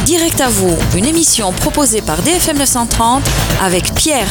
Direct à vous, une émission proposée par DFM 930 avec Pierre.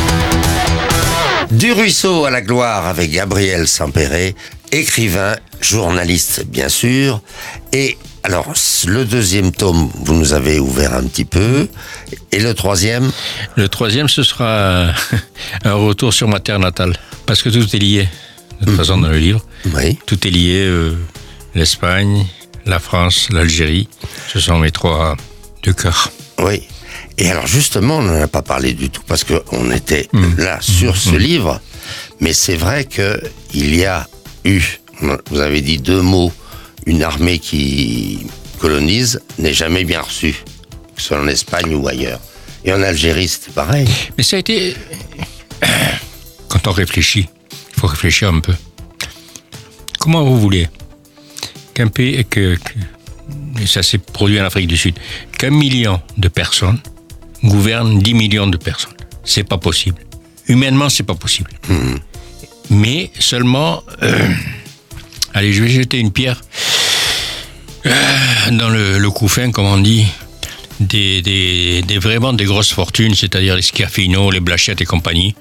Du ruisseau à la gloire avec Gabriel Sampere, écrivain, journaliste bien sûr. Et alors, le deuxième tome, vous nous avez ouvert un petit peu. Et le troisième ? Le troisième, ce sera un retour sur ma terre natale. Parce que tout est lié, de toute façon, dans le livre. Oui. Tout est lié, l'Espagne, la France, l'Algérie. Ce sont mes trois de cœur. Oui. Et alors justement, on n'en a pas parlé du tout parce qu'on était là sur ce livre. Mais c'est vrai qu'il y a eu, vous avez dit deux mots, une armée qui colonise n'est jamais bien reçue, que ce soit en Espagne ou ailleurs. Et en Algérie, c'était pareil. Mais ça a été... Quand on réfléchit, il faut réfléchir un peu. Comment vous voulez qu'un pays... et ça s'est produit en Afrique du Sud, qu'un million de personnes gouvernent 10 millions de personnes. C'est pas possible. Humainement, c'est pas possible. Mais seulement... allez, je vais jeter une pierre dans le couffin, comme on dit, vraiment des grosses fortunes, c'est-à-dire les Schiaffino, les Blachette et compagnie,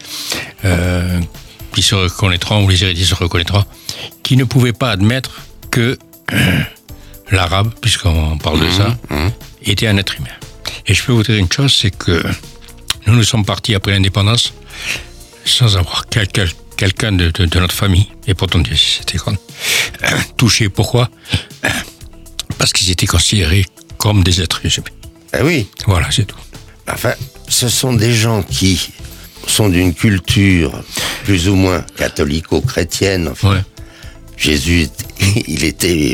qui se reconnaîtront, ou les héritiers se reconnaîtront, qui ne pouvaient pas admettre que l'arabe, puisqu'on parle de ça, était un être humain. Et je peux vous dire une chose, c'est que nous sommes partis après l'indépendance sans avoir quelqu'un de notre famille, et pourtant c'était touché. Pourquoi ? Parce qu'ils étaient considérés comme des êtres humains. Eh oui. Voilà, c'est tout. Enfin, ce sont des gens qui sont d'une culture plus ou moins catholico-chrétienne. Enfin, Ouais. Jésus, il était...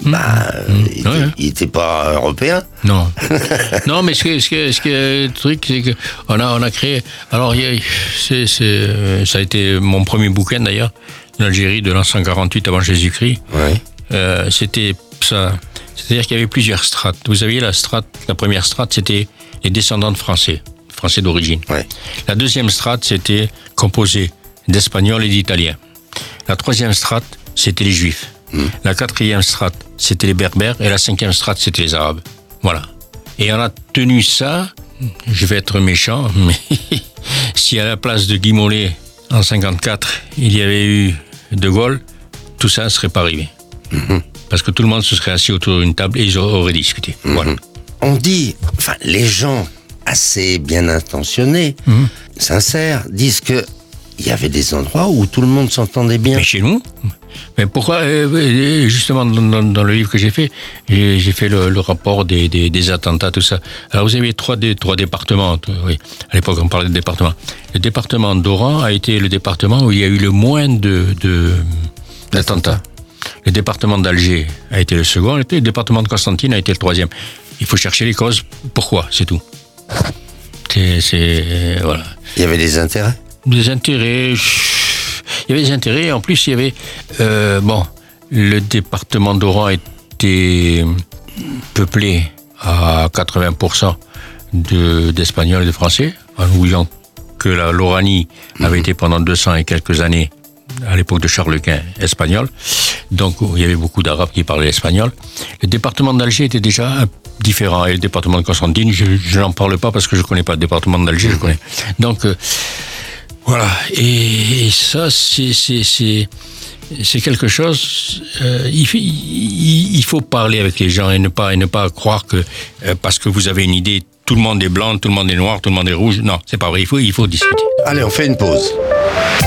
il était pas européen. Non. Non, mais le truc, c'est que on a créé. Alors, ça a été mon premier bouquin d'ailleurs, l'Algérie de l'an 148 avant Jésus-Christ. Ouais. C'était ça. C'est-à-dire qu'il y avait plusieurs strates. Vous aviez la première strate, c'était les descendants de Français d'origine. Ouais. La deuxième strate, c'était composé d'Espagnols et d'Italiens. La troisième strate, c'était les Juifs. La quatrième strate, c'était les Berbères, et la cinquième strate, c'était les Arabes. Voilà. Et on a tenu ça, je vais être méchant, mais si à la place de Guy Mollet, en 54, il y avait eu De Gaulle, tout ça ne serait pas arrivé. Parce que tout le monde se serait assis autour d'une table et ils auraient discuté. Voilà. On dit, enfin, les gens assez bien intentionnés, sincères, disent que il y avait des endroits où tout le monde s'entendait bien. Mais chez nous. Mais pourquoi, justement, dans le livre que j'ai fait le rapport des attentats, tout ça. Alors, vous avez trois départements. Oui. À l'époque, on parlait de départements. Le département d'Oran a été le département où il y a eu le moins d'attentats. Le département d'Alger a été le second, et le département de Constantine a été le troisième. Il faut chercher les causes. Pourquoi, c'est tout. Voilà. Il y avait des intérêts. Des intérêts. Il y avait des intérêts. En plus, il y avait... le département d'Oran était peuplé à 80% d'Espagnols et de Français, en oubliant que l'Oranie avait été pendant 200 et quelques années, à l'époque de Charles Quint, espagnol. Donc, il y avait beaucoup d'Arabes qui parlaient espagnol. Le département d'Alger était déjà différent. Et le département de Constantine, je n'en parle pas parce que je ne connais pas le département d'Alger, je connais. Donc... voilà, et ça, c'est quelque chose. Il faut parler avec les gens et ne pas croire que parce que vous avez une idée, tout le monde est blanc, tout le monde est noir, tout le monde est rouge. Non, c'est pas vrai. Il faut discuter. Allez, on fait une pause.